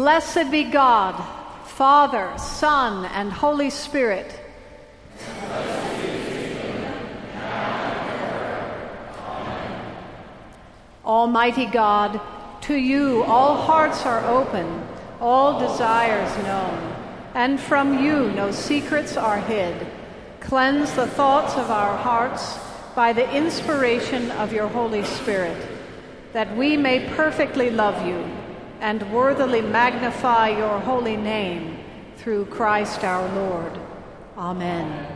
Blessed be God, Father, Son, and Holy Spirit. Almighty God, to you all hearts are open, all desires known, and from you no secrets are hid. Cleanse the thoughts of our hearts by the inspiration of your Holy Spirit, that we may perfectly love you and worthily magnify your holy name through Christ our Lord. Amen.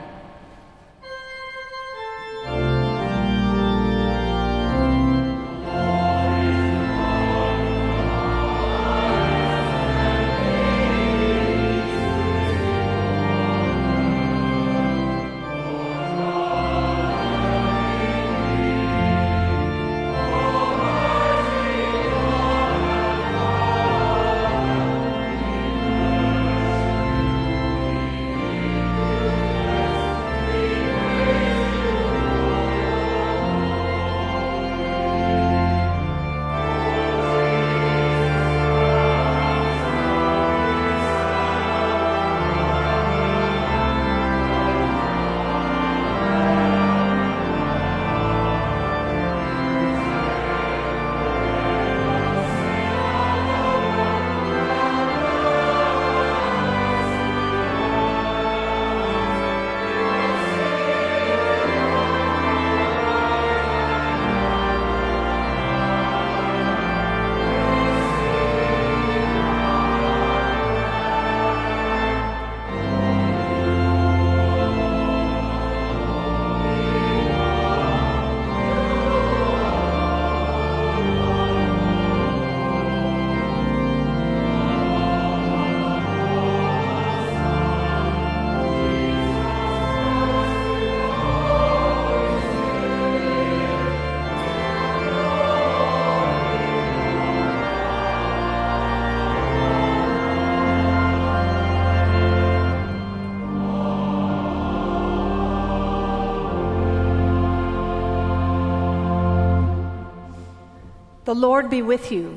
The Lord be with you.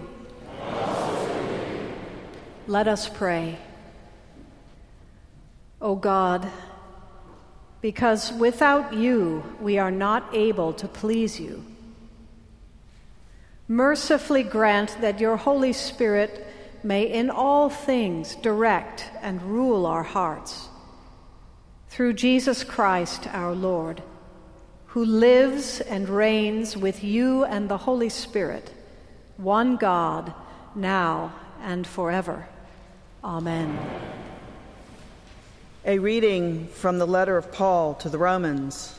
Let us pray. O God, because without you we are not able to please you, mercifully grant that your Holy Spirit may in all things direct and rule our hearts. Through Jesus Christ our Lord, who lives and reigns with you and the Holy Spirit, one God, now and forever. Amen. A reading from the letter of Paul to the Romans.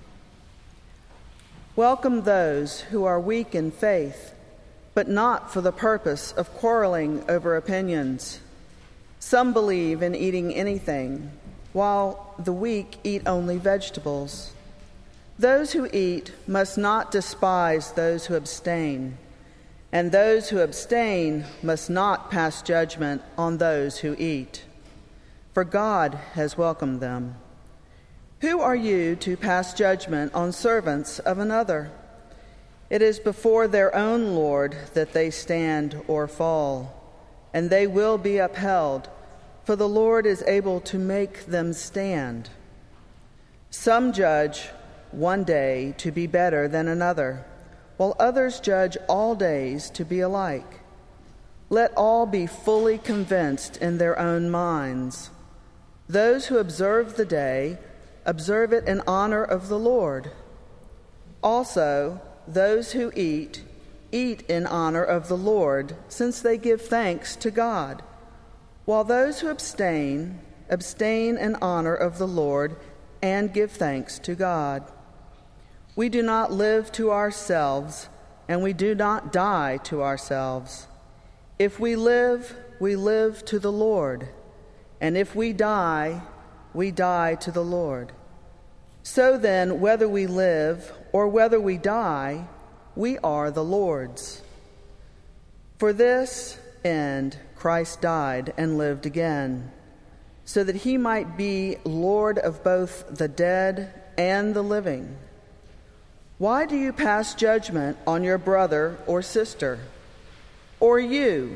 Welcome those who are weak in faith, but not for the purpose of quarreling over opinions. Some believe in eating anything, while the weak eat only vegetables. Those who eat must not despise those who abstain, and those who abstain must not pass judgment on those who eat, for God has welcomed them. Who are you to pass judgment on servants of another? It is before their own Lord that they stand or fall, and they will be upheld, for the Lord is able to make them stand. Some judge one day to be better than another, while others judge all days to be alike. Let all be fully convinced in their own minds. Those who observe the day, observe it in honor of the Lord. Also, those who eat, eat in honor of the Lord, since they give thanks to God. While those who abstain, abstain in honor of the Lord and give thanks to God. We do not live to ourselves, and we do not die to ourselves. If we live to the Lord, and if we die to the Lord. So then, whether we live or whether we die, we are the Lord's. For this end Christ died and lived again, so that he might be Lord of both the dead and the living. Why do you pass judgment on your brother or sister? Or you,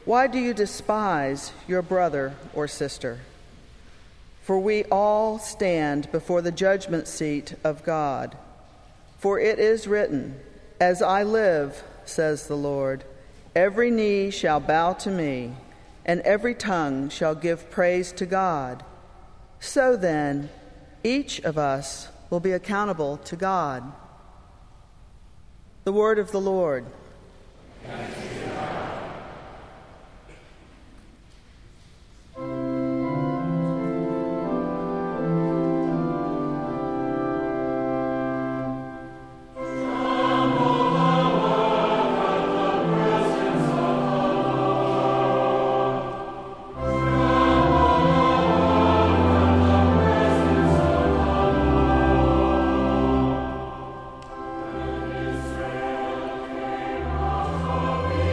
Why do you despise your brother or sister? For we all stand before the judgment seat of God. For it is written, 'As I live, says the Lord, every knee shall bow to me, and every tongue shall give praise to God.' So then, each of us will be accountable to God." The word of the Lord. Thanks be to God. Israel came out of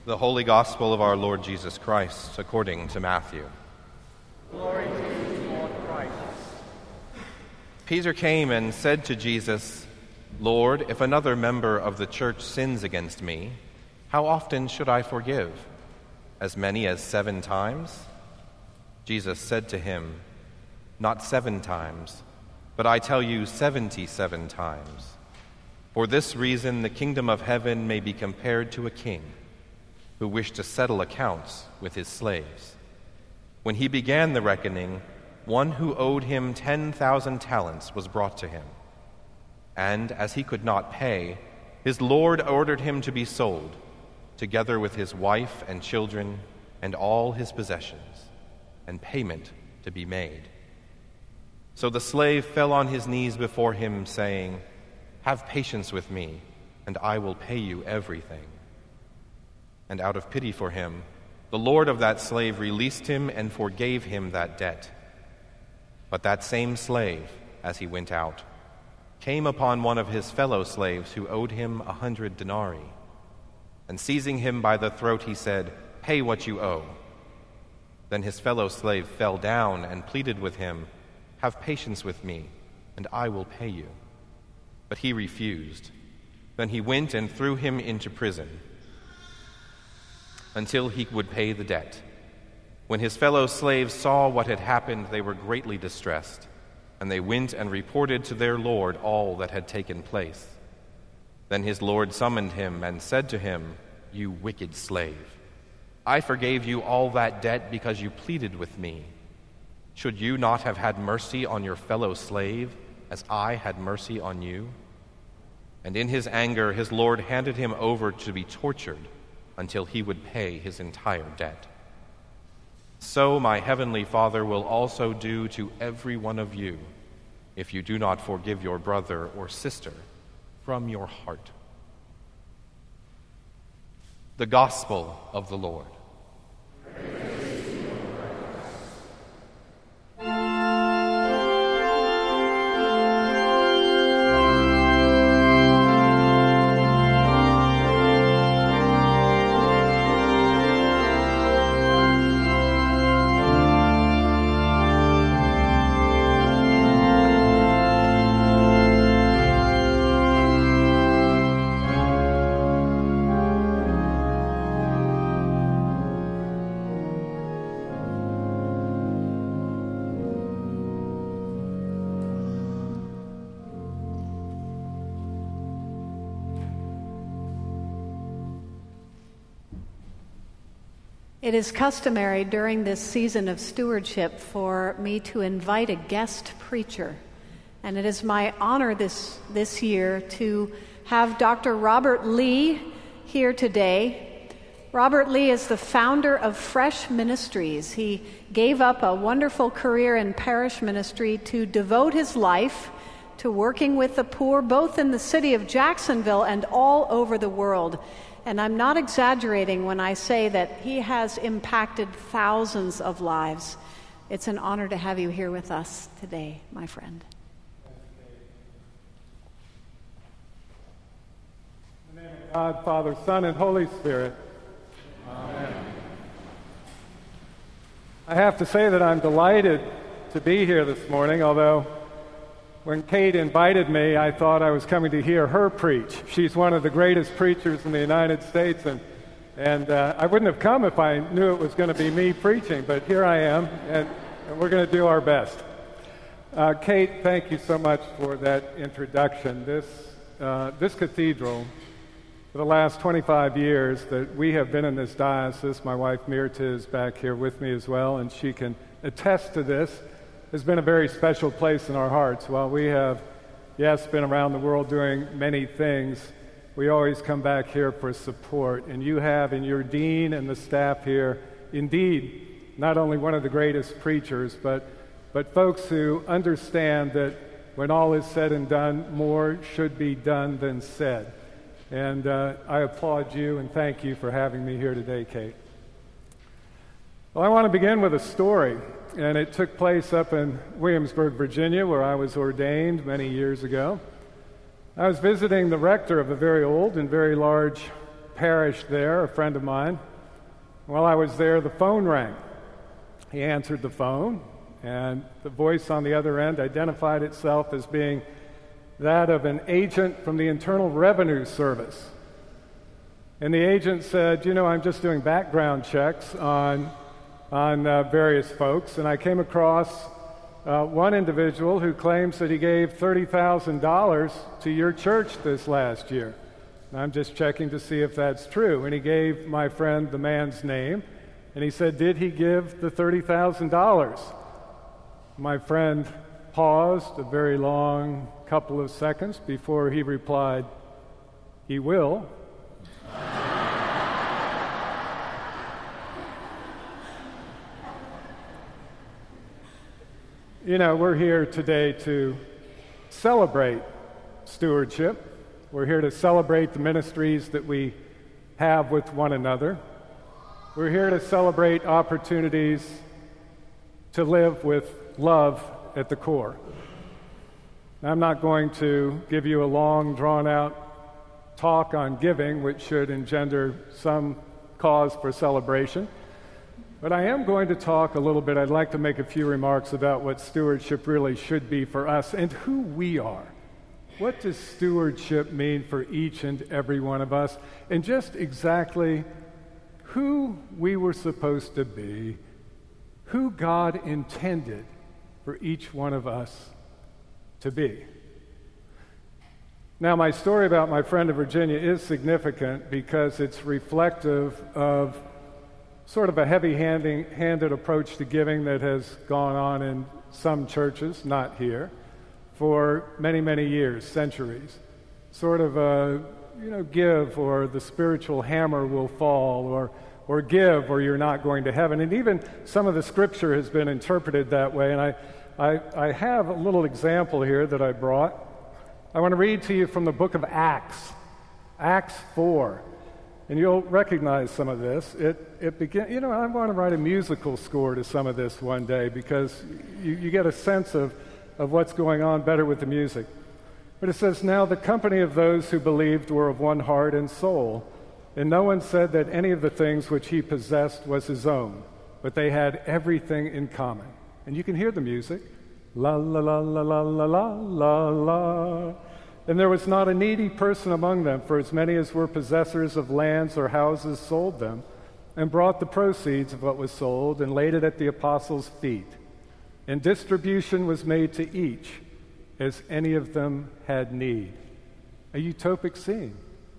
The Holy Gospel of our Lord Jesus Christ, according to Matthew. Glory to you, Lord Christ. Peter came and said to Jesus, "Lord, if another member of the church sins against me, how often should I forgive? As many as 7 times?" Jesus said to him, "Not 7 times, but I tell you 77 times. For this reason the kingdom of heaven may be compared to a king who wished to settle accounts with his slaves. When he began the reckoning, one who owed him 10,000 talents was brought to him. And as he could not pay, his lord ordered him to be sold, together with his wife and children and all his possessions, and payment to be made. So the slave fell on his knees before him, saying, 'Have patience with me, and I will pay you everything.' And out of pity for him, the lord of that slave released him and forgave him that debt. But that same slave, as he went out, came upon one of his fellow slaves who owed him 100 denarii. And seizing him by the throat, he said, 'Pay what you owe.' Then his fellow slave fell down and pleaded with him, 'Have patience with me, and I will pay you.' But he refused. Then he went and threw him into prison until he would pay the debt. When his fellow slaves saw what had happened, they were greatly distressed, and they went and reported to their lord all that had taken place. Then his lord summoned him and said to him, 'You wicked slave, I forgave you all that debt because you pleaded with me. Should you not have had mercy on your fellow slave as I had mercy on you?' And in his anger his lord handed him over to be tortured until he would pay his entire debt. So my heavenly Father will also do to every one of you if you do not forgive your brother or sister from your heart." The Gospel of the Lord. It is customary during this season of stewardship for me to invite a guest preacher. And it is my honor this year to have Dr. Robert Lee here today. Robert Lee is the founder of Fresh Ministries. He gave up a wonderful career in parish ministry to devote his life to working with the poor, both in the city of Jacksonville and all over the world. And I'm not exaggerating when I say that he has impacted thousands of lives. It's an honor to have you here with us today, my friend. In the name of God, Father, Son, and Holy Spirit. Amen. I have to say that I'm delighted to be here this morning, although when Kate invited me, I thought I was coming to hear her preach. She's one of the greatest preachers in the United States, and I wouldn't have come if I knew it was going to be me preaching, but here I am, and we're going to do our best. Kate, thank you so much for that introduction. This cathedral, for the last 25 years that we have been in this diocese, my wife Mirta is back here with me as well, and she can attest to this, has been a very special place in our hearts. While we have, yes, been around the world doing many things, we always come back here for support. And you have in your dean and the staff here, indeed, not only one of the greatest preachers, but folks who understand that when all is said and done, more should be done than said. And I applaud you and thank you for having me here today, Kate. Well, I want to begin with a story. And it took place up in Williamsburg, Virginia, where I was ordained many years ago. I was visiting the rector of a very old and very large parish there, a friend of mine. While I was there, the phone rang. He answered the phone, and the voice on the other end identified itself as being that of an agent from the Internal Revenue Service. And the agent said, I'm just doing background checks on various folks, and I came across one individual who claims that he gave $30,000 to your church this last year. And I'm just checking to see if that's true. And he gave my friend the man's name, and he said, did he give the $30,000? My friend paused a very long couple of seconds before he replied, he will. We're here today to celebrate stewardship. We're here to celebrate the ministries that we have with one another. We're here to celebrate opportunities to live with love at the core. I'm not going to give you a long, drawn-out talk on giving, which should engender some cause for celebration. But I am going to talk a little bit. I'd like to make a few remarks about what stewardship really should be for us and who we are. What does stewardship mean for each and every one of us? And just exactly who we were supposed to be, who God intended for each one of us to be. Now, my story about my friend in Virginia is significant because it's reflective of sort of a heavy-handed approach to giving that has gone on in some churches, not here, for many, many years, centuries. Sort of a, give or the spiritual hammer will fall, or give or you're not going to heaven. And even some of the scripture has been interpreted that way. And I have a little example here that I brought. I want to read to you from the book of Acts, Acts 4. And you'll recognize some of this. It begins, I want to write a musical score to some of this one day because you get a sense of what's going on better with the music. But it says, now the company of those who believed were of one heart and soul, and no one said that any of the things which he possessed was his own, but they had everything in common. And you can hear the music. La, la, la, la, la, la, la, la, la. And there was not a needy person among them, for as many as were possessors of lands or houses sold them, and brought the proceeds of what was sold, and laid it at the apostles' feet. And distribution was made to each, as any of them had need. A utopic scene.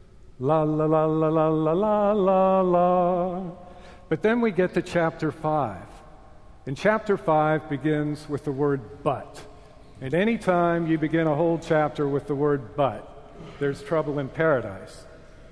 La, la, la, la, la, la, la, la, la. But then we get to chapter 5. And chapter 5 begins with the word but. And any time you begin a whole chapter with the word but, there's trouble in paradise.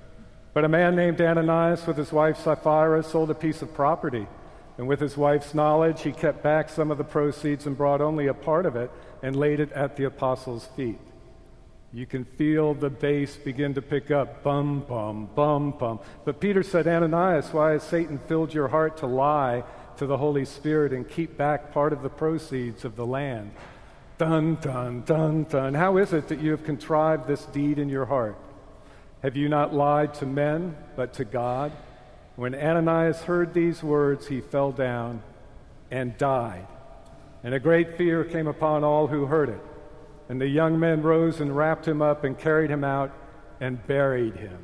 But a man named Ananias with his wife Sapphira sold a piece of property. And with his wife's knowledge, he kept back some of the proceeds and brought only a part of it and laid it at the apostles' feet. You can feel the bass begin to pick up, bum, bum, bum, bum. But Peter said, Ananias, why has Satan filled your heart to lie to the Holy Spirit and keep back part of the proceeds of the land? Dun, dun, dun, dun. How is it that you have contrived this deed in your heart? Have you not lied to men, but to God? When Ananias heard these words, he fell down and died. And a great fear came upon all who heard it. And the young men rose and wrapped him up and carried him out and buried him.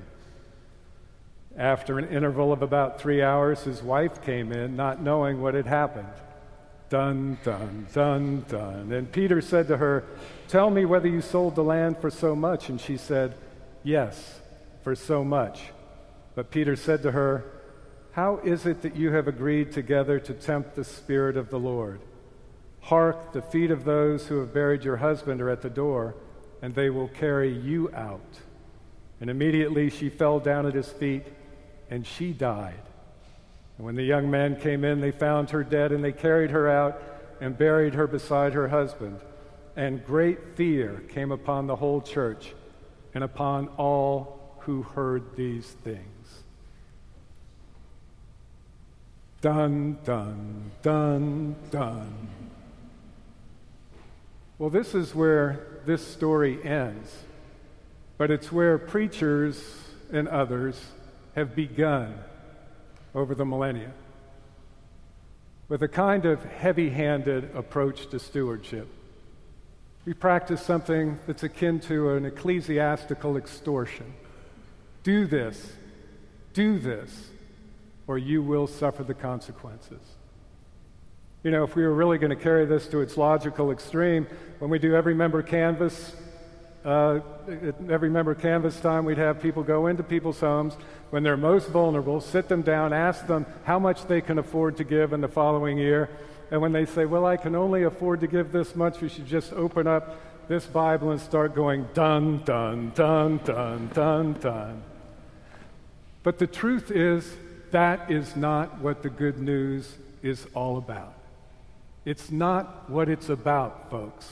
After an interval of about 3 hours, his wife came in, not knowing what had happened. Dun, dun, dun, dun. And Peter said to her, tell me whether you sold the land for so much. And she said, yes, for so much. But Peter said to her, how is it that you have agreed together to tempt the Spirit of the Lord? Hark, the feet of those who have buried your husband are at the door, and they will carry you out. And immediately she fell down at his feet, and she died. And when the young men came in, they found her dead, and they carried her out and buried her beside her husband. And great fear came upon the whole church and upon all who heard these things. Dun, dun, dun, dun. Well, this is where this story ends, but it's where preachers and others have begun over the millennia with a kind of heavy-handed approach to stewardship. We practice something that's akin to an ecclesiastical extortion. Do this, or you will suffer the consequences. You know, if we were really going to carry this to its logical extreme, when we do every member canvas time, we'd have people go into people's homes when they're most vulnerable, sit them down, ask them how much they can afford to give in the following year. And when they say, well, I can only afford to give this much, we should just open up this Bible and start going, dun, dun, dun, dun, dun, dun. But the truth is, that is not what the good news is all about. It's not what it's about, folks.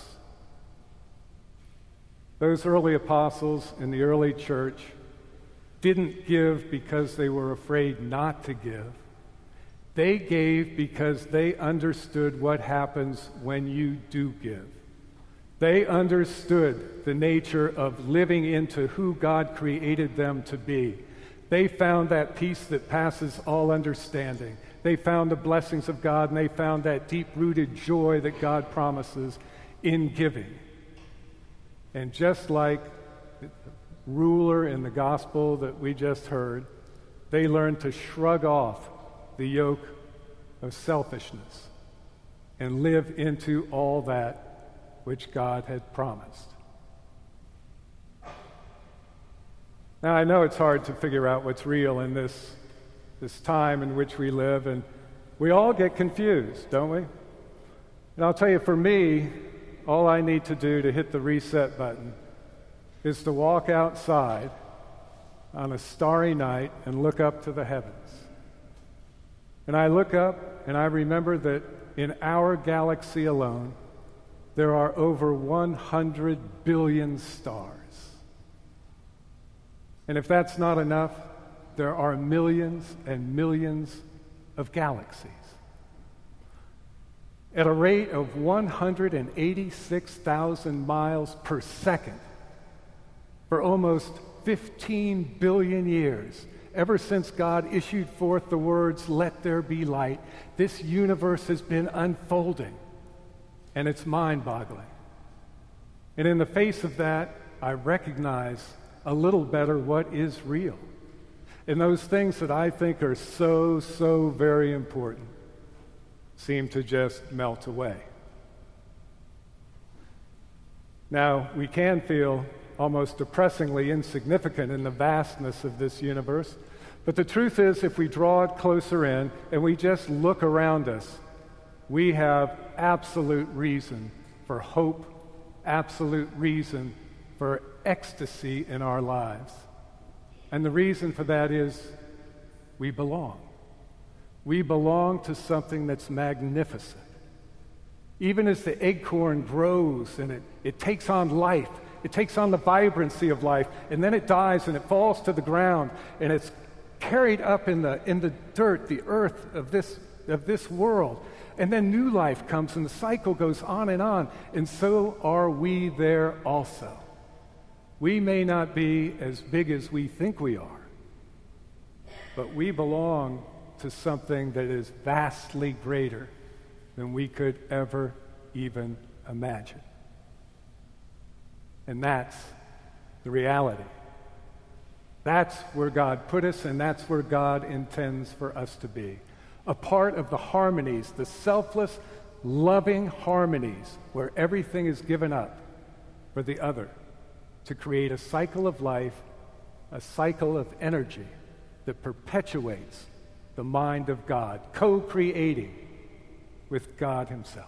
Those early apostles in the early church didn't give because they were afraid not to give. They gave because they understood what happens when you do give. They understood the nature of living into who God created them to be. They found that peace that passes all understanding. They found the blessings of God, and they found that deep-rooted joy that God promises in giving. And just like the ruler in the gospel that we just heard, they learned to shrug off the yoke of selfishness and live into all that which God had promised. Now, I know it's hard to figure out what's real in this time in which we live, and we all get confused, don't we? And I'll tell you, for me, all I need to do to hit the reset button is to walk outside on a starry night and look up to the heavens. And I look up and I remember that in our galaxy alone, there are over 100 billion stars. And if that's not enough, there are millions and millions of galaxies. At a rate of 186,000 miles per second for almost 15 billion years, ever since God issued forth the words, "Let there be light," this universe has been unfolding, and it's mind-boggling. And in the face of that, I recognize a little better what is real. And those things that I think are so very important seem to just melt away. Now, we can feel almost depressingly insignificant in the vastness of this universe, but the truth is, if we draw it closer in and we just look around us, we have absolute reason for hope, absolute reason for ecstasy in our lives. And the reason for that is we belong. We belong to something that's magnificent. Even as the acorn grows and it takes on life, it takes on the vibrancy of life, and then it dies and it falls to the ground, and it's carried up in the dirt, the earth of this world. And then new life comes, and the cycle goes on, and so are we there also. We may not be as big as we think we are, but we belong to something that is vastly greater than we could ever even imagine. And that's the reality. That's where God put us, and that's where God intends for us to be. A part of the harmonies, the selfless, loving harmonies, where everything is given up for the other, to create a cycle of life, a cycle of energy that perpetuates the mind of God, co-creating with God Himself.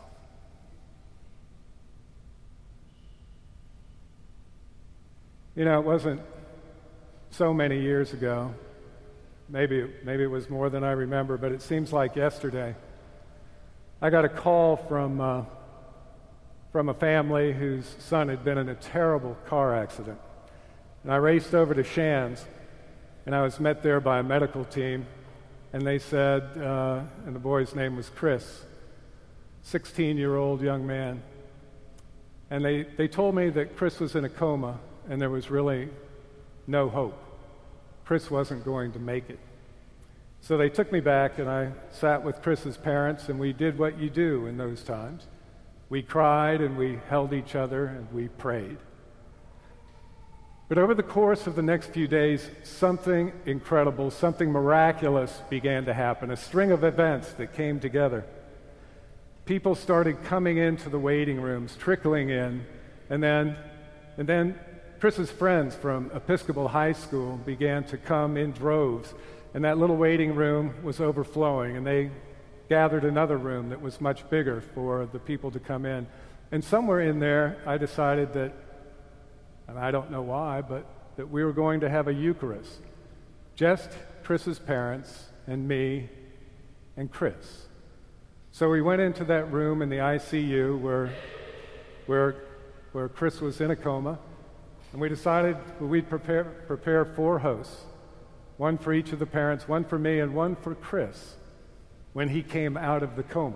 You know, it wasn't so many years ago, maybe it was more than I remember, but it seems like yesterday, I got a call from a family whose son had been in a terrible car accident. And I raced over to Shands, and I was met there by a medical team, and they said, and the boy's name was Chris, 16-year-old young man. And they told me that Chris was in a coma, and there was really no hope. Chris wasn't going to make it. So they took me back, and I sat with Chris's parents, and we did what you do in those times. We cried, and we held each other, and we prayed. But over the course of the next few days, something incredible, something miraculous began to happen, a string of events that came together. People started coming into the waiting rooms, trickling in, and then Chris's friends from Episcopal High School began to come in droves, and that little waiting room was overflowing, and they gathered another room that was much bigger for the people to come in. And somewhere in there, I decided that, and I don't know why, but that we were going to have a Eucharist. Just Chris's parents and me and Chris. So we went into that room in the ICU where Chris was in a coma, and we decided we'd prepare 4 hosts, one for each of the parents, one for me, and one for Chris when he came out of the coma.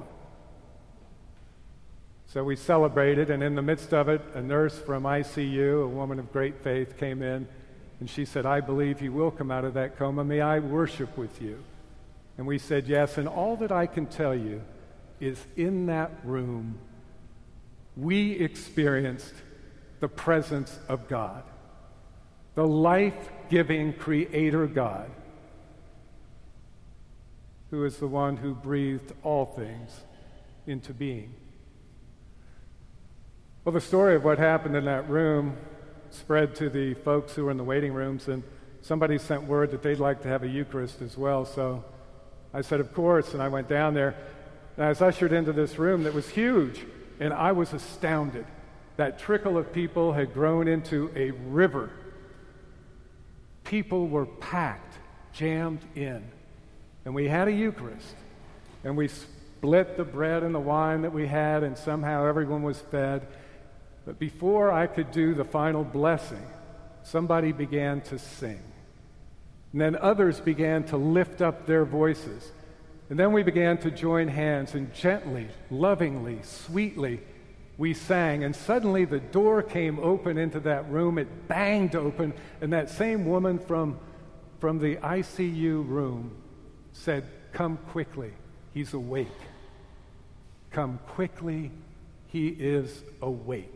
So we celebrated, and in the midst of it, a nurse from ICU, a woman of great faith, came in, and she said, "I believe he will come out of that coma. May I worship with you?" And we said yes, and all that I can tell you is in that room, we experienced the presence of God, the life-giving Creator God, who is the one who breathed all things into being. Well, the story of what happened in that room spread to the folks who were in the waiting rooms, and somebody sent word that they'd like to have a Eucharist as well. So I said, of course, and I went down there, and I was ushered into this room that was huge, and I was astounded. That trickle of people had grown into a river. People were packed, jammed in, and we had a Eucharist, and we split the bread and the wine that we had, and somehow everyone was fed. But before I could do the final blessing, somebody began to sing. And then others began to lift up their voices. And then we began to join hands, and gently, lovingly, sweetly, we sang. And suddenly the door came open into that room. It banged open, and that same woman from the ICU room said, "Come quickly, he's awake. Come quickly, he is awake."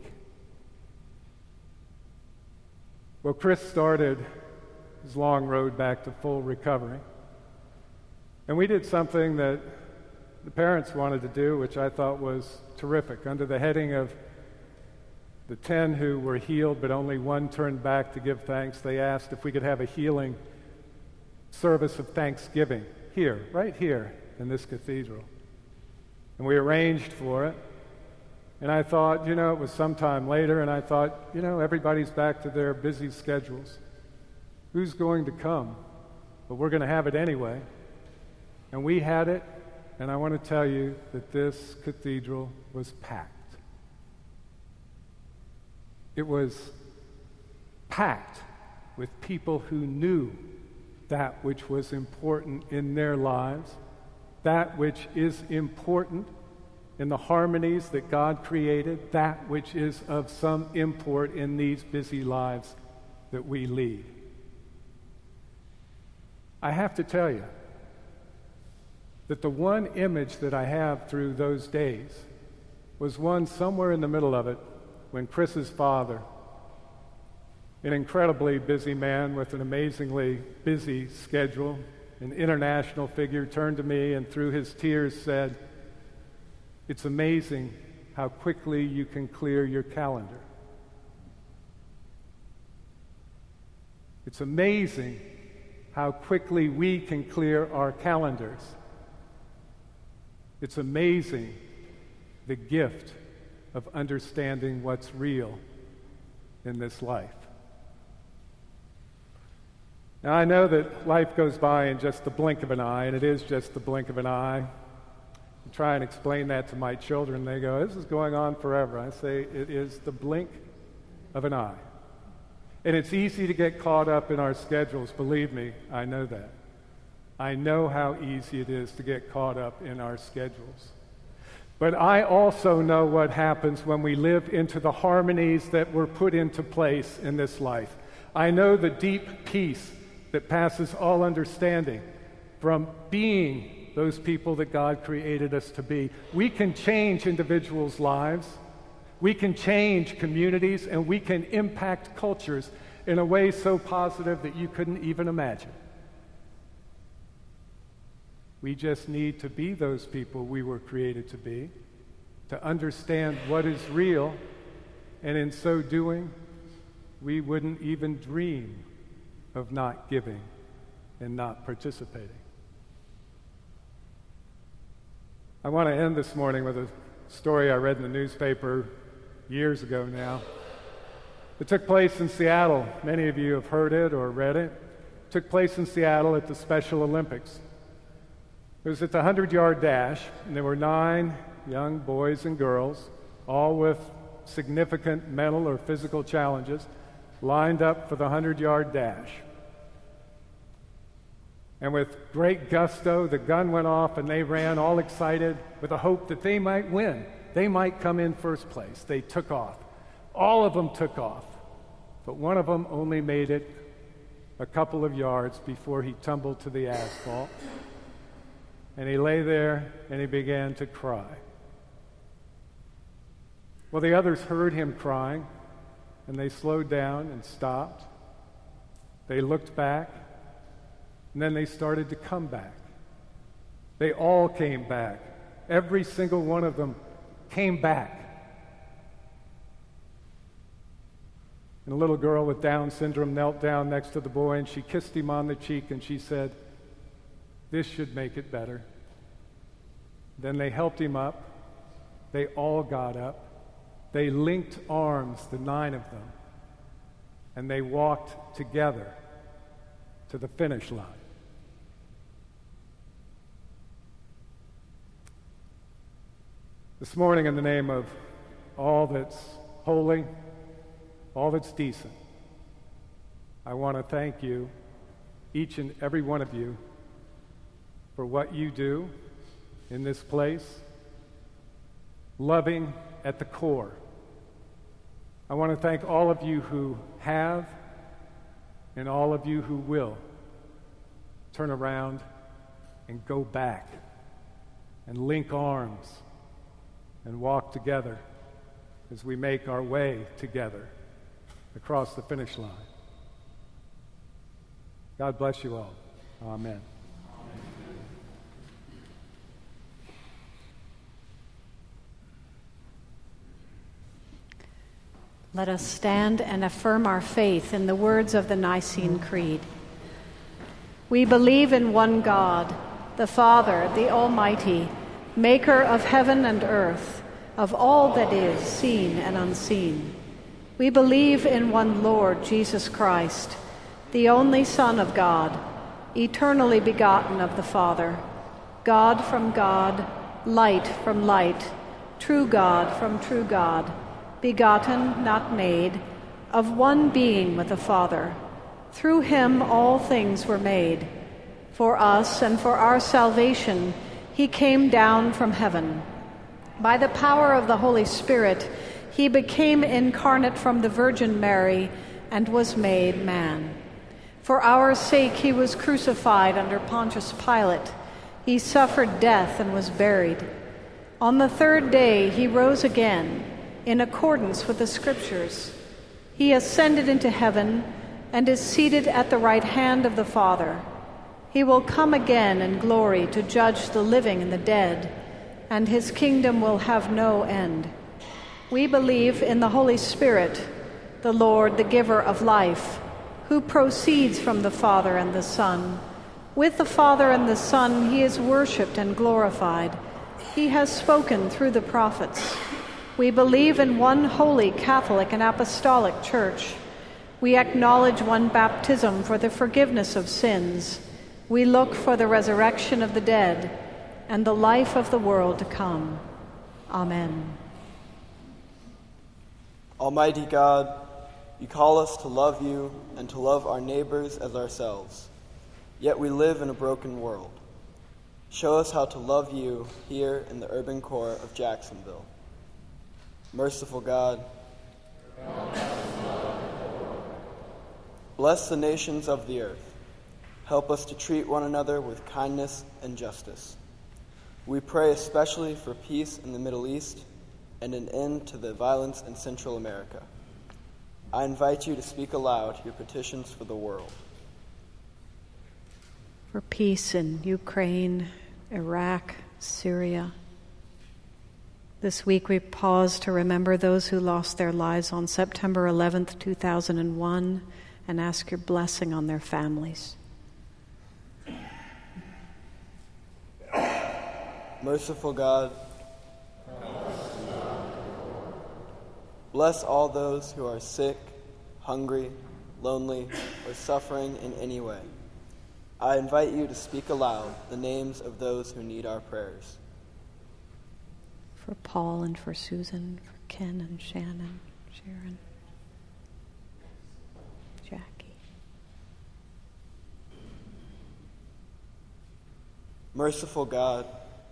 Well, Chris started his long road back to full recovery. And we did something that the parents wanted to do, which I thought was terrific. Under the heading of the 10 who were healed, but only one turned back to give thanks, they asked if we could have a healing service of thanksgiving here, right here in this cathedral. And we arranged for it. And I thought, it was sometime later, and I thought, everybody's back to their busy schedules. Who's going to come? But we're going to have it anyway. And we had it, and I want to tell you that this cathedral was packed. It was packed with people who knew that which was important in their lives, that which is important in the harmonies that God created, that which is of some import in these busy lives that we lead. I have to tell you that the one image that I have through those days was one somewhere in the middle of it when Chris's father, an incredibly busy man with an amazingly busy schedule, an international figure, turned to me and through his tears said, "It's amazing how quickly you can clear your calendar. It's amazing how quickly we can clear our calendars. It's amazing the gift of understanding what's real in this life." Now, I know that life goes by in just the blink of an eye, and it is just the blink of an eye. I try and explain that to my children. They go, "This is going on forever." I say, it is the blink of an eye. And it's easy to get caught up in our schedules. Believe me, I know that. I know how easy it is to get caught up in our schedules. But I also know what happens when we live into the harmonies that were put into place in this life. I know the deep peace that passes all understanding from being those people that God created us to be. We can change individuals' lives, we can change communities, and we can impact cultures in a way so positive that you couldn't even imagine. We just need to be those people we were created to be, to understand what is real, and in so doing, we wouldn't even dream of not giving and not participating. I want to end this morning with a story I read in the newspaper years ago now. It took place in Seattle. Many of you have heard it or read it. It took place in Seattle at the Special Olympics. It was at the 100-yard dash, and there were 9 young boys and girls, all with significant mental or physical challenges, lined up for the 100-yard dash. And with great gusto, the gun went off, and they ran all excited with the hope that they might win. They might come in first place. They took off. All of them took off, but one of them only made it a couple of yards before he tumbled to the asphalt. And he lay there and he began to cry. Well, the others heard him crying, and they slowed down and stopped. They looked back, and then they started to come back. They all came back. Every single one of them came back. And a little girl with Down syndrome knelt down next to the boy, and she kissed him on the cheek, and she said, "This should make it better." Then they helped him up. They all got up. They linked arms, the 9 of them, and they walked together to the finish line. This morning, in the name of all that's holy, all that's decent, I want to thank you, each and every one of you, for what you do in this place, loving at the core. I want to thank all of you who have and all of you who will turn around and go back and link arms and walk together as we make our way together across the finish line. God bless you all. Amen. Let us stand and affirm our faith in the words of the Nicene Creed. We believe in one God, the Father, the Almighty, maker of heaven and earth, of all that is seen and unseen. We believe in one Lord, Jesus Christ, the only Son of God, eternally begotten of the Father, God from God, light from light, true God from true God, begotten, not made, of one being with the Father. Through him all things were made. For us and for our salvation, he came down from heaven. By the power of the Holy Spirit, he became incarnate from the Virgin Mary and was made man. For our sake he was crucified under Pontius Pilate. He suffered death and was buried. On the 3rd day he rose again, in accordance with the Scriptures. He ascended into heaven and is seated at the right hand of the Father. He will come again in glory to judge the living and the dead, and his kingdom will have no end. We believe in the Holy Spirit, the Lord, the giver of life, who proceeds from the Father and the Son. With the Father and the Son he is worshipped and glorified. He has spoken through the prophets. We believe in one holy Catholic and Apostolic Church. We acknowledge one baptism for the forgiveness of sins. We look for the resurrection of the dead and the life of the world to come. Amen. Almighty God, you call us to love you and to love our neighbors as ourselves. Yet we live in a broken world. Show us how to love you here in the urban core of Jacksonville. Merciful God, bless the nations of the earth. Help us to treat one another with kindness and justice. We pray especially for peace in the Middle East and an end to the violence in Central America. I invite you to speak aloud your petitions for the world. For peace in Ukraine, Iraq, Syria. This week we pause to remember those who lost their lives on September 11th, 2001, and ask your blessing on their families. Merciful God, bless all those who are sick, hungry, lonely, or suffering in any way. I invite you to speak aloud the names of those who need our prayers. For Paul and for Susan, for Ken and Shannon, Sharon, Jackie. Merciful God,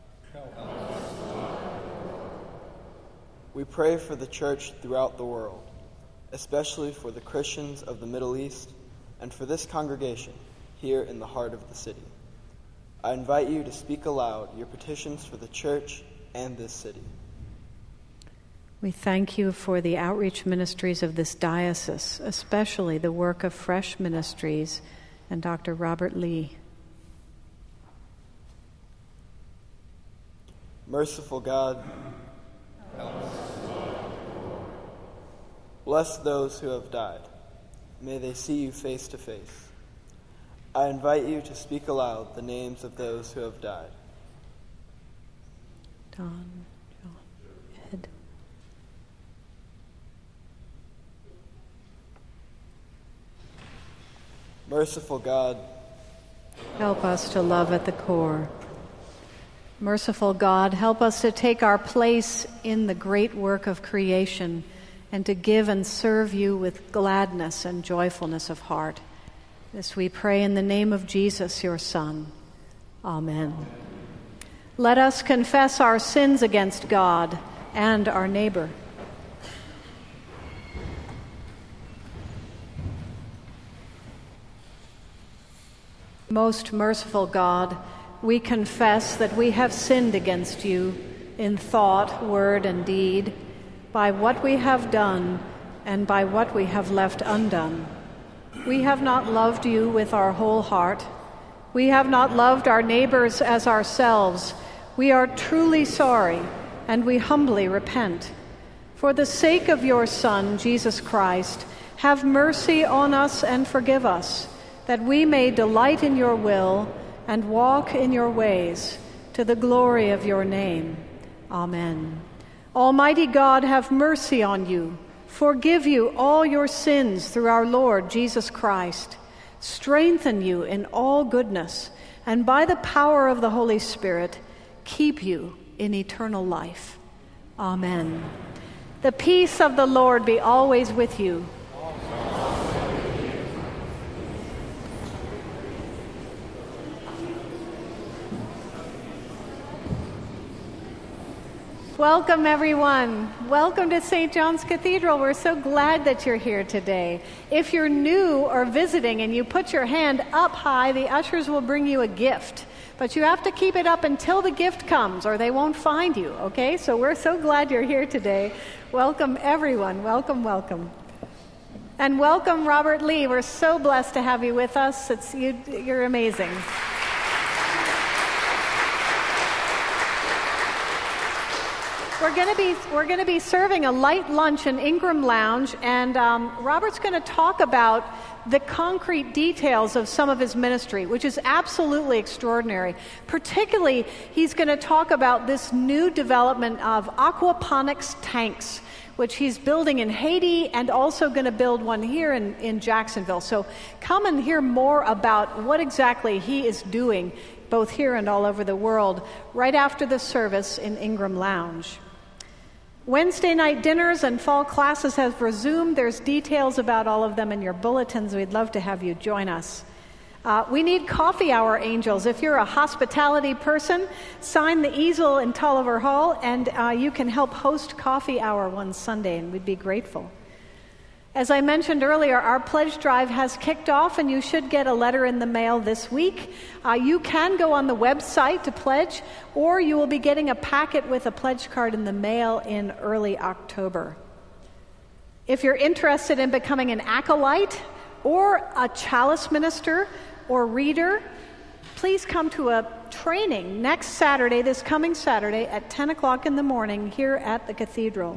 we pray for the church throughout the world, especially for the Christians of the Middle East and for this congregation here in the heart of the city. I invite you to speak aloud your petitions for the church and this city. We thank you for the outreach ministries of this diocese, especially the work of Fresh Ministries and Dr. Robert Lee. Merciful God, bless those who have died. May they see you face to face. I invite you to speak aloud the names of those who have died. Don, John, Ed. Merciful God, Help us to love at the core. Merciful God, help us to take our place in the great work of creation and to give and serve you with gladness and joyfulness of heart. This we pray in the name of Jesus, your Son. Amen. Let us confess our sins against God and our neighbor. Most merciful God, we confess that we have sinned against you in thought, word, and deed, by what we have done and by what we have left undone. We have not loved you with our whole heart. We have not loved our neighbors as ourselves. We are truly sorry, and we humbly repent. For the sake of your Son, Jesus Christ, have mercy on us and forgive us, that we may delight in your will and walk in your ways, to the glory of your name. Amen. Almighty God, have mercy on you, forgive you all your sins through our Lord Jesus Christ, strengthen you in all goodness, and by the power of the Holy Spirit, keep you in eternal life. Amen. The peace of the Lord be always with you. Welcome, everyone. Welcome to St. John's Cathedral. We're so glad that you're here today. If you're new or visiting and you put your hand up high, the ushers will bring you a gift. But you have to keep it up until the gift comes or they won't find you, okay? So we're so glad you're here today. Welcome, everyone. Welcome, welcome. And welcome, Robert Lee. We're so blessed to have you with us. You're amazing. We're going to be serving a light lunch in Ingram Lounge, and Robert's going to talk about the concrete details of some of his ministry, which is absolutely extraordinary. Particularly, he's going to talk about this new development of aquaponics tanks, which he's building in Haiti and also going to build one here in Jacksonville. So come and hear more about what exactly he is doing, both here and all over the world, right after the service in Ingram Lounge. Wednesday night dinners and fall classes have resumed. There's details about all of them in your bulletins. We'd love to have you join us. We need coffee hour angels. If you're a hospitality person, sign the easel in Tolliver Hall, and you can help host coffee hour one Sunday, and we'd be grateful. As I mentioned earlier, our pledge drive has kicked off, and you should get a letter in the mail this week. You can go on the website to pledge, or you will be getting a packet with a pledge card in the mail in early October. If you're interested in becoming an acolyte or a chalice minister or reader, please come to a training next Saturday, this coming Saturday, at 10 o'clock in the morning here at the cathedral.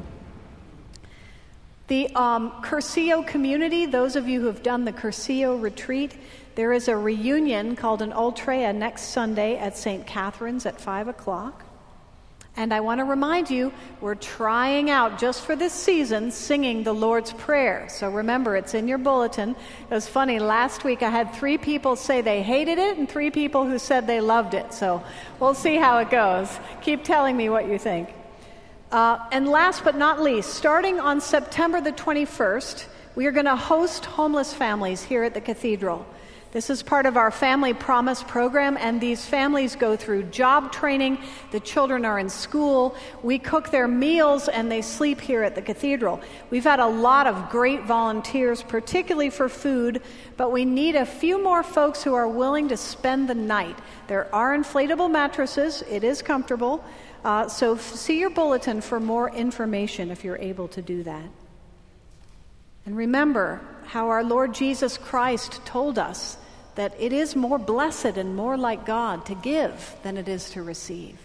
The Cursillo community, those of you who have done the Cursillo retreat, there is a reunion called an Ultrea next Sunday at St. Catherine's at 5 o'clock. And I want to remind you, we're trying out, just for this season, singing the Lord's Prayer. So remember, it's in your bulletin. It was funny, last week I had 3 people say they hated it and 3 people who said they loved it. So we'll see how it goes. Keep telling me what you think. And last but not least, starting on September the 21st, we are going to host homeless families here at the cathedral. This is part of our Family Promise program, and these families go through job training. The children are in school. We cook their meals, and they sleep here at the cathedral. We've had a lot of great volunteers, particularly for food, but we need a few more folks who are willing to spend the night. There are inflatable mattresses. It is comfortable. So see your bulletin for more information if you're able to do that. And remember how our Lord Jesus Christ told us that it is more blessed and more like God to give than it is to receive.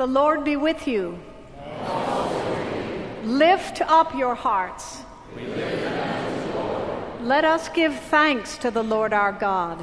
The Lord be with you. Lift up your hearts. Let us give thanks to the Lord our God.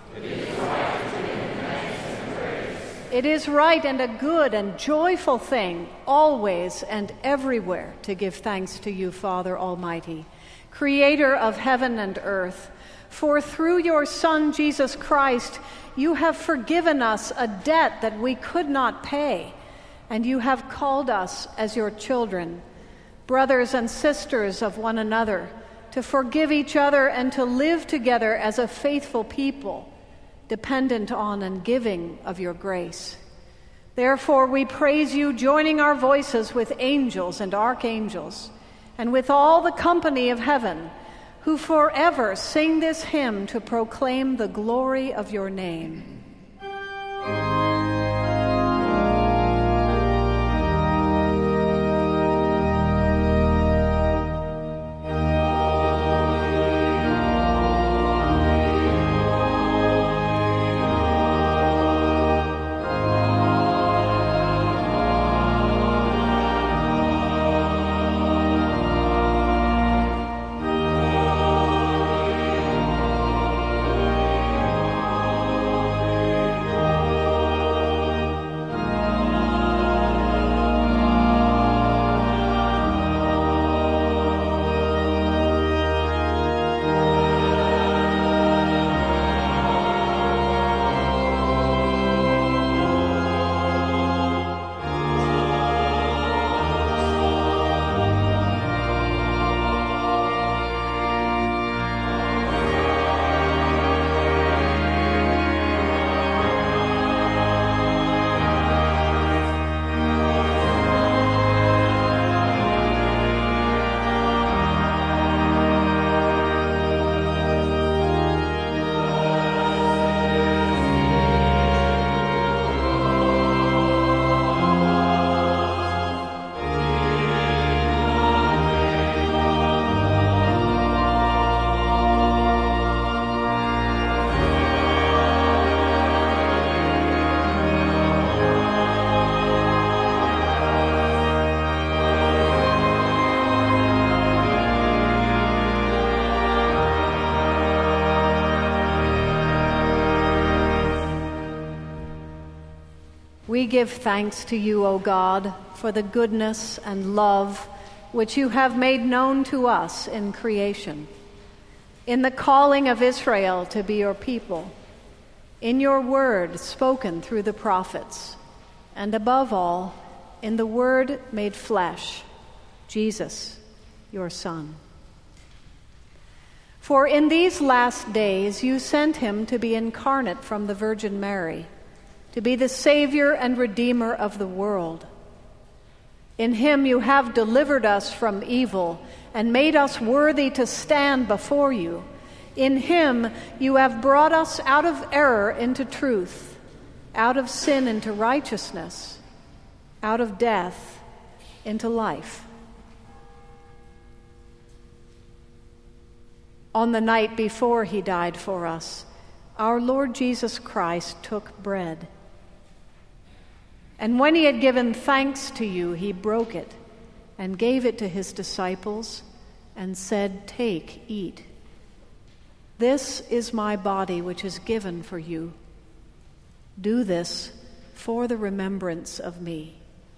It is right and a good and joyful thing, always and everywhere, to give thanks to you, Father Almighty, Creator of heaven and earth. For through your Son, Jesus Christ, you have forgiven us a debt that we could not pay, and you have called us as your children, brothers and sisters of one another, to forgive each other and to live together as a faithful people, dependent on and giving of your grace. Therefore we praise you, joining our voices with angels and archangels, and with all the company of heaven, who forever sing this hymn to proclaim the glory of your name. We give thanks to you, O God, for the goodness and love which you have made known to us in creation, in the calling of Israel to be your people, in your word spoken through the prophets, and above all, in the Word made flesh, Jesus, your Son. For in these last days you sent him to be incarnate from the Virgin Mary, to be the Savior and Redeemer of the world. In him you have delivered us from evil and made us worthy to stand before you. In him you have brought us out of error into truth, out of sin into righteousness, out of death into life. On the night before he died for us, our Lord Jesus Christ took bread. And when he had given thanks to you, he broke it and gave it to his disciples and said, "Take, eat. This is my body which is given for you. Do this for the remembrance of me."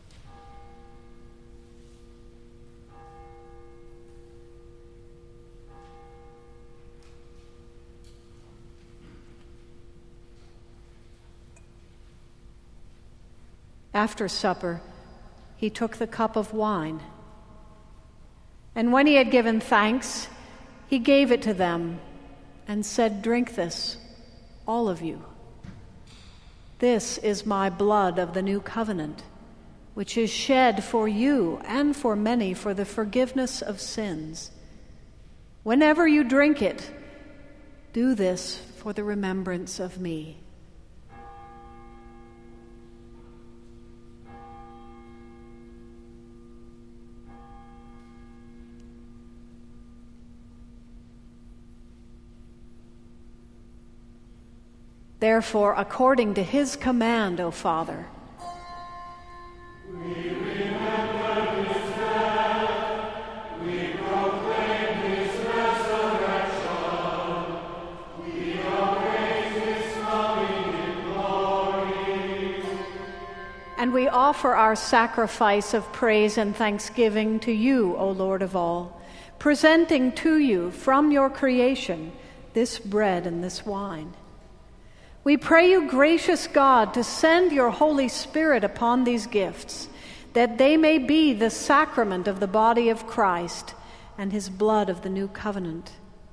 After supper, he took the cup of wine, and when he had given thanks, he gave it to them and said, "Drink this, all of you. This is my blood of the new covenant, which is shed for you and for many for the forgiveness of sins. Whenever you drink it, do this for the remembrance of me." Therefore, according to his command, O Father, and we offer our sacrifice of praise and thanksgiving to you, O Lord of all, presenting to you from your creation this bread and this wine. We pray you, gracious God, to send your Holy Spirit upon these gifts, that they may be the sacrament of the body of Christ and his blood of the new covenant.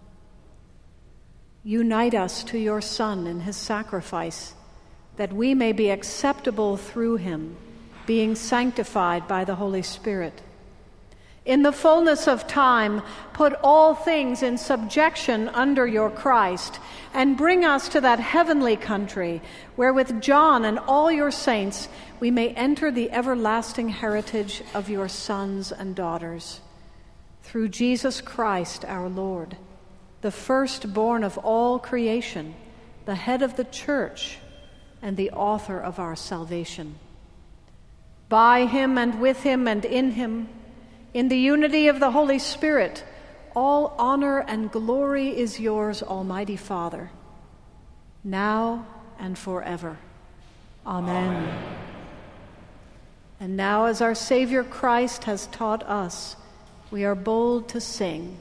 Unite us to your Son in his sacrifice, that we may be acceptable through him, being sanctified by the Holy Spirit. In the fullness of time, put all things in subjection under your Christ, and bring us to that heavenly country, where with John and all your saints we may enter the everlasting heritage of your sons and daughters. Through Jesus Christ our Lord, the firstborn of all creation, the head of the church, and the author of our salvation. By him and with him and in him, in the unity of the Holy Spirit, all honor and glory is yours, Almighty Father, now and forever. Amen. And now, as our Savior Christ has taught us, we are bold to sing.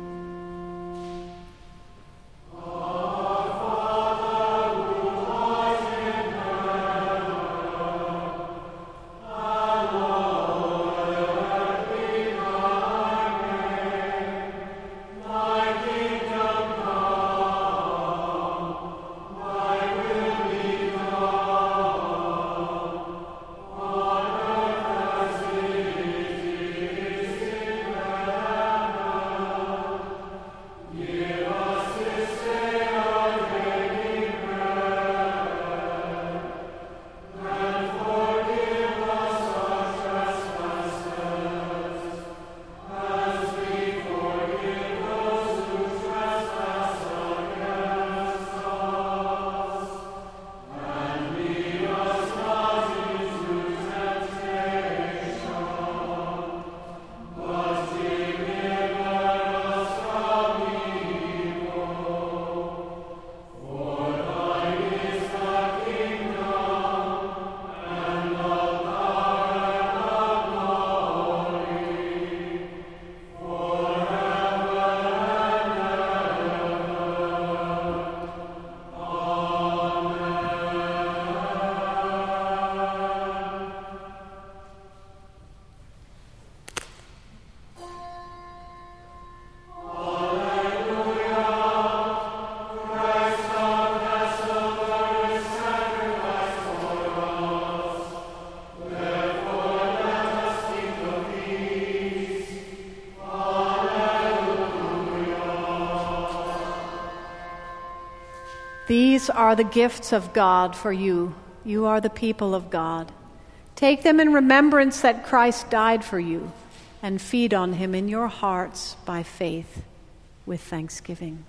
These are the gifts of God for you. You are the people of God. Take them in remembrance that Christ died for you, and feed on him in your hearts by faith with thanksgiving.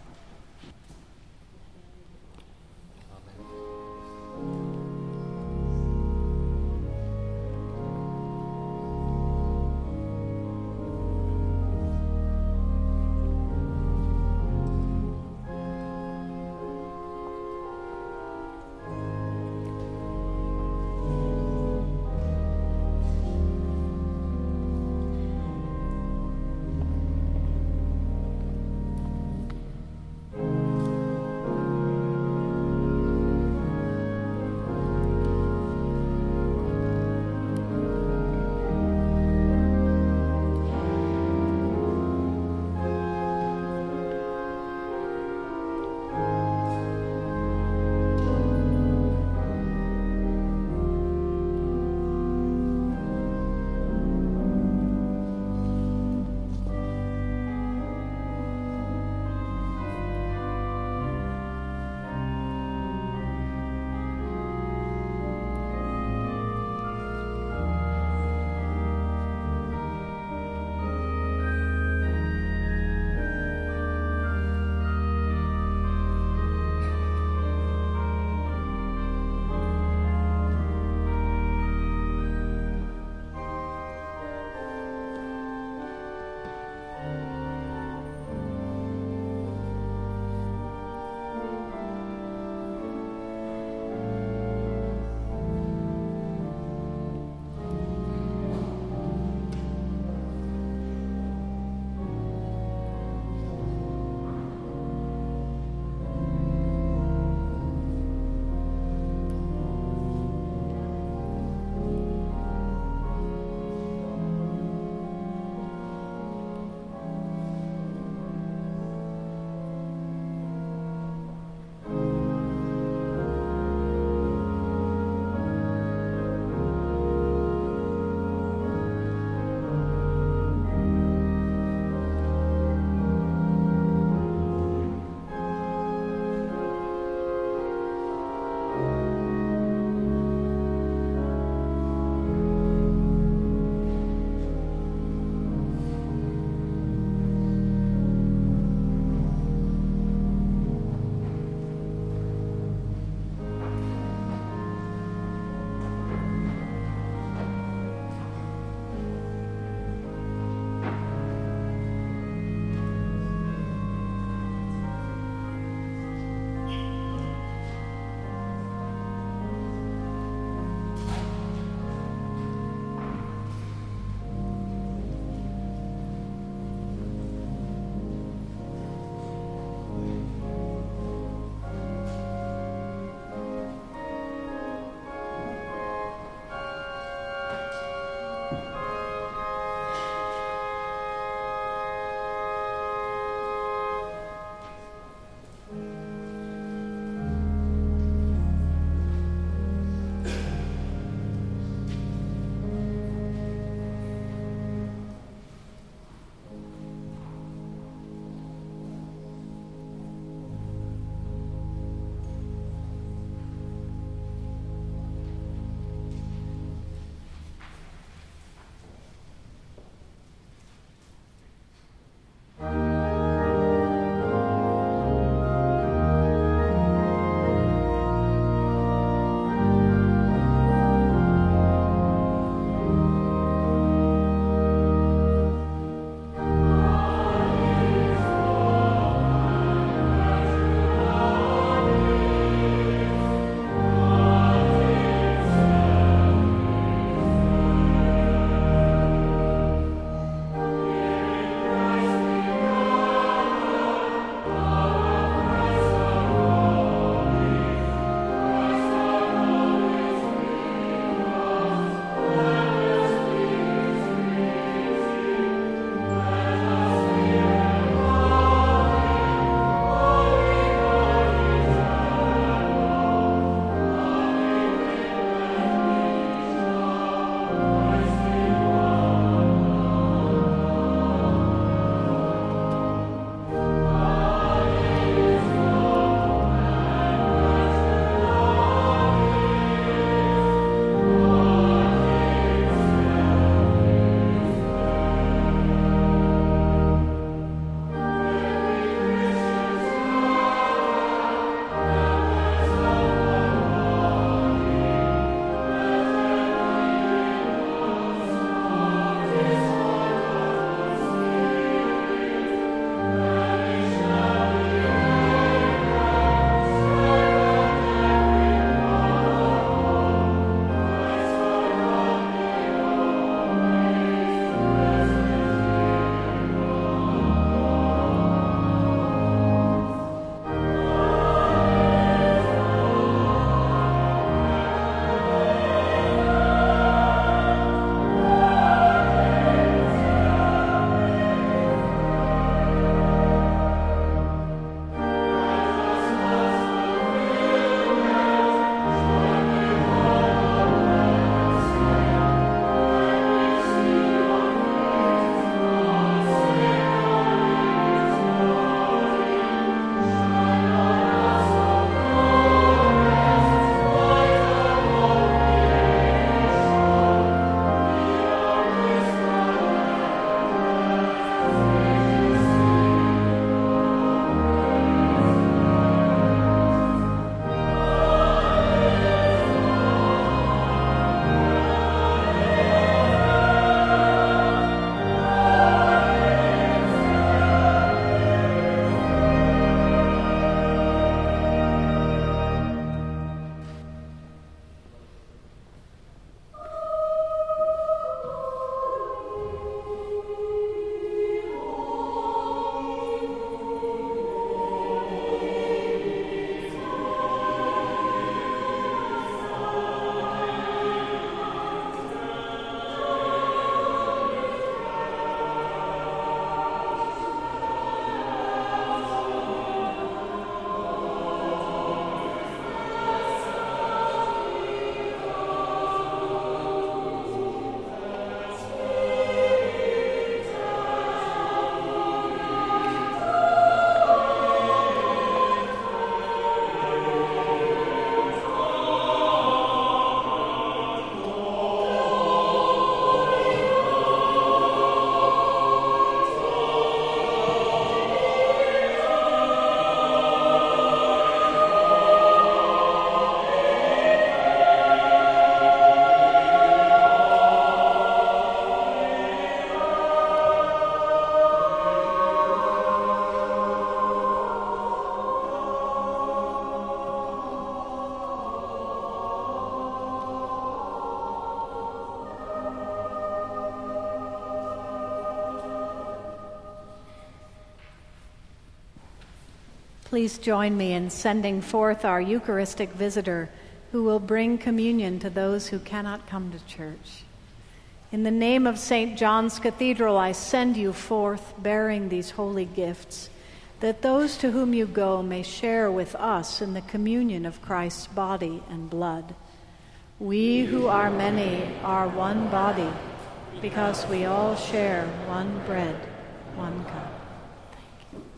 Please join me in sending forth our Eucharistic visitor who will bring communion to those who cannot come to church. In the name of St. John's Cathedral, I send you forth bearing these holy gifts, that those to whom you go may share with us in the communion of Christ's body and blood. We who are many are one body, because we all share one bread, one cup. Thank you.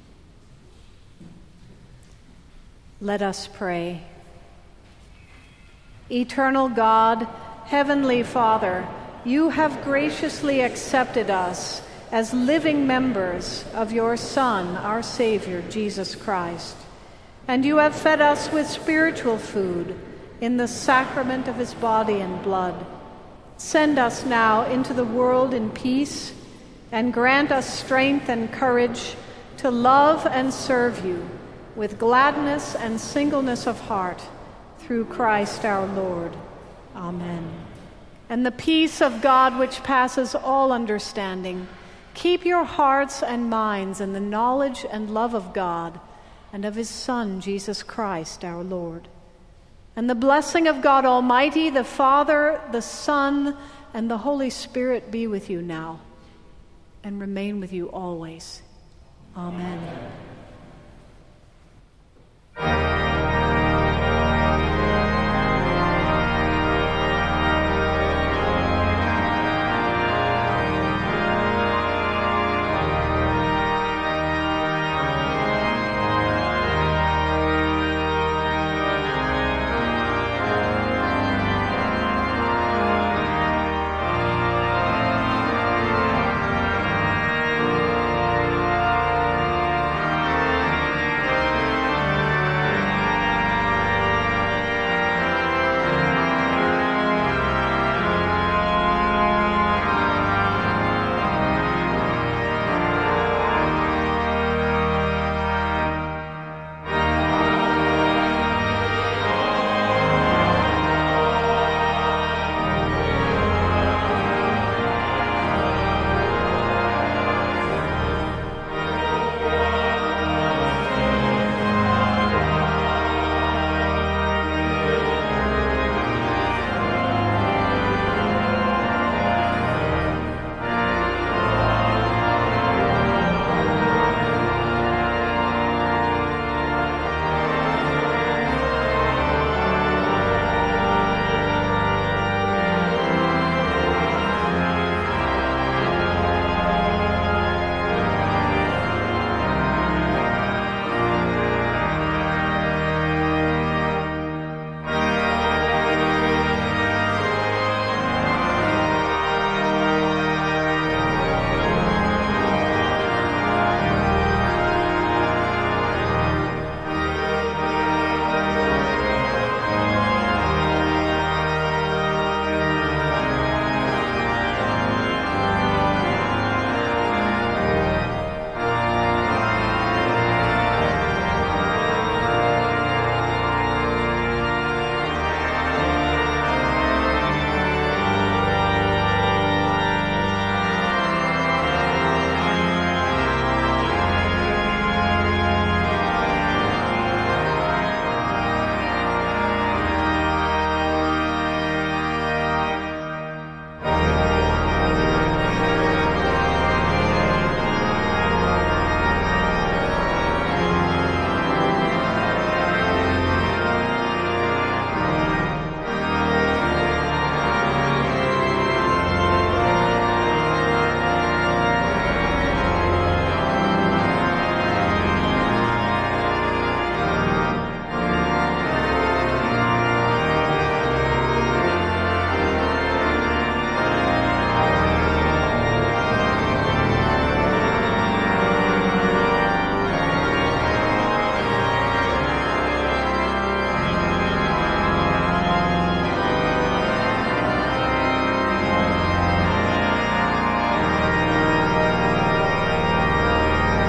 Let us pray. Eternal God, Heavenly Father, you have graciously accepted us as living members of your Son, our Savior, Jesus Christ, and you have fed us with spiritual food in the sacrament of his body and blood. Send us now into the world in peace, and grant us strength and courage to love and serve you with gladness and singleness of heart, through Christ our Lord. Amen. And the peace of God, which passes all understanding, keep your hearts and minds in the knowledge and love of God and of his Son, Jesus Christ our Lord. And the blessing of God Almighty, the Father, the Son, and the Holy Spirit be with you now and remain with you always. Amen.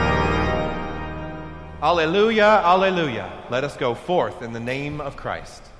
Alleluia, alleluia. Let us go forth in the name of Christ.